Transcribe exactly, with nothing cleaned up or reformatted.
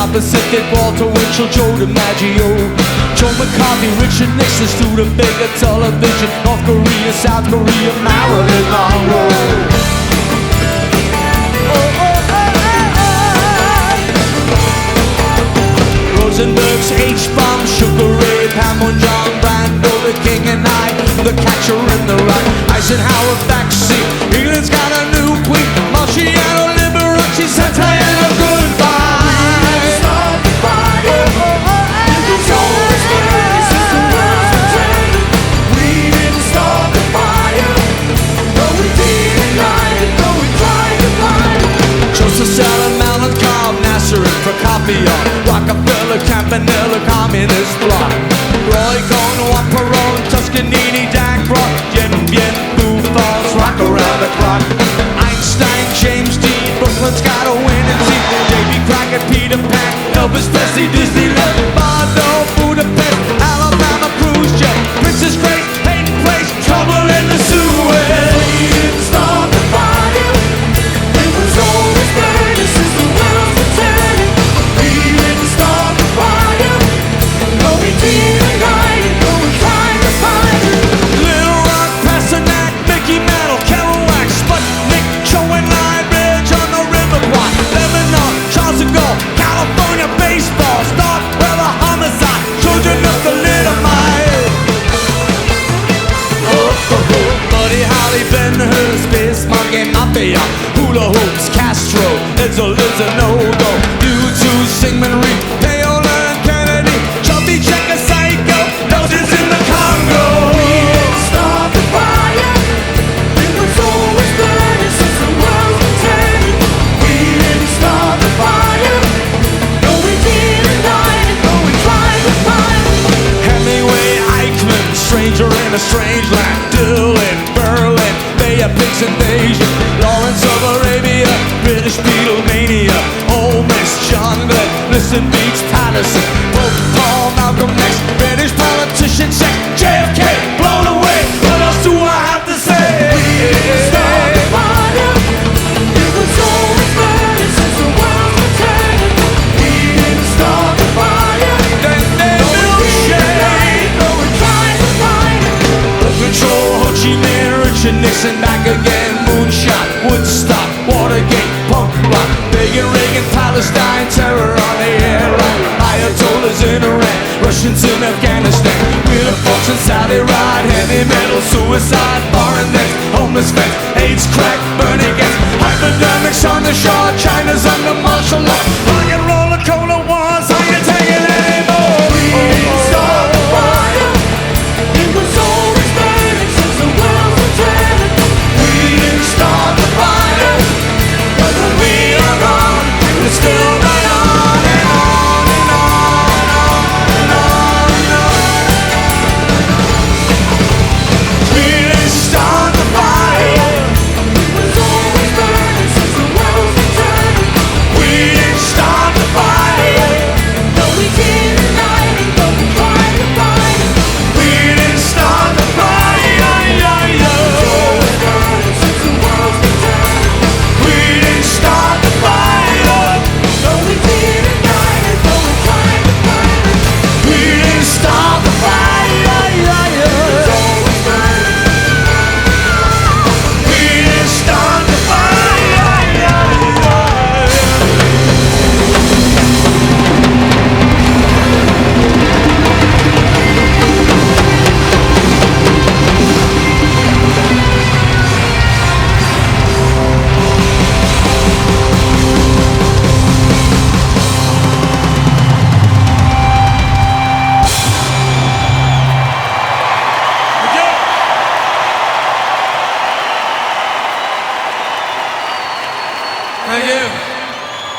South Pacific, Walter Winchell, Joe DiMaggio, Joe McCarthy, Richard Nixon, Studebaker television, North Korea, South Korea, Marilyn Monroe. Rosenberg's H-bomb, Sugar Ray, Pamela John, Brando, the King and I, the Catcher in the Rye, Eisenhower backseat, England's got a new queen, Marciano Liberace, Santana, goodbye. We didn't start the fire. It was always burning since the world's been turning. We didn't start the fire, but we didn't light it, though we tried to find it. Joseph Stalin, Mount Carl, Nasser and Prokopiev, Rockefeller, Campanella, Communist Bloc, Roy Cohn, Juan Perón, Toscanini, Dan Brock, Yen Bien, Buffons, rock around the clock, Einstein, James Dean, Brooklyn's got a winning team, J B Crockett, Peter Pan, Elvis Presley, Disneyland, Bono, Budapest, Alabama, cruise jet, Princess Grace, Hayden Place, trouble in the Suez. We didn't start the fire, it was always burning since the world's been turning. We didn't start the fire, no we didn't light it, though we tried to find it. Little Rock, Pasternak, Mickey Mantle, Kerouac, Sputnik, Joe and Line Bridge on the River Kwai, Lebanon, Charles de Gaulle, California, baseball, Start Weather, homicide, children of the Litomite. Oh, oh, oh. Buddy Holly, Ben Hur, Space Monkey, Mafia, Hula Hoops, Castro, Edsel, Liz and No-Go, U two, Sigmund Reed, Paola and Kennedy, Chubby Checker, Psycho, Noses in the Congo. We didn't start the fire, it was always burning since the world's been turning. We didn't start the fire, no we didn't light it, though we tried to find it. Hemingway, Eichmann, Stranger in a Strange Land, Dylan, Berlin, Bay of Pigs Invasion, Lawrence of Arabia, British Beatlemania, Ole Miss, John Glenn, Listen Beach, Patterson, Pope Paul, Malcolm X, British politician, sex, J F K, blown away. What else do I have to say? We didn't start the fire, it was always burning since the world's been turning. We didn't start the fire, then they milkshake, though we tried to find it. The control, Ho Chi Minh, Richard Nixon, back again, Moonshot, Woodstock, Watergate, punk rock, Reagan, Reagan, Palestine, terror on the airline, Ayatollahs in Iran, Russians in Afghanistan, Wheeler Fox and Sally Ride, heavy metal, suicide, foreign next, homeless vets, AIDS, crack, burning gas, hypodermics on the shore, China's under martial law, rock and roll, cola wars, how you take it anymore? We didn't start the fire, it was always burning since the world's been turning. We didn't start the fire, but when we are gone, it will still burn on and on and on and on and on. We didn't start the fire, it was always burning since the world's been turning. We didn't start the fire, no we didn't light it, but we tried to find it. We didn't start the fire, yeah, yeah. It's always burning since the world's been turning. We didn't start the fire, no we didn't light it, but we tried to find it. We didn't start the fire, yeah, yeah. It's always burning. We didn't start the fire, yeah, yeah. Thank you.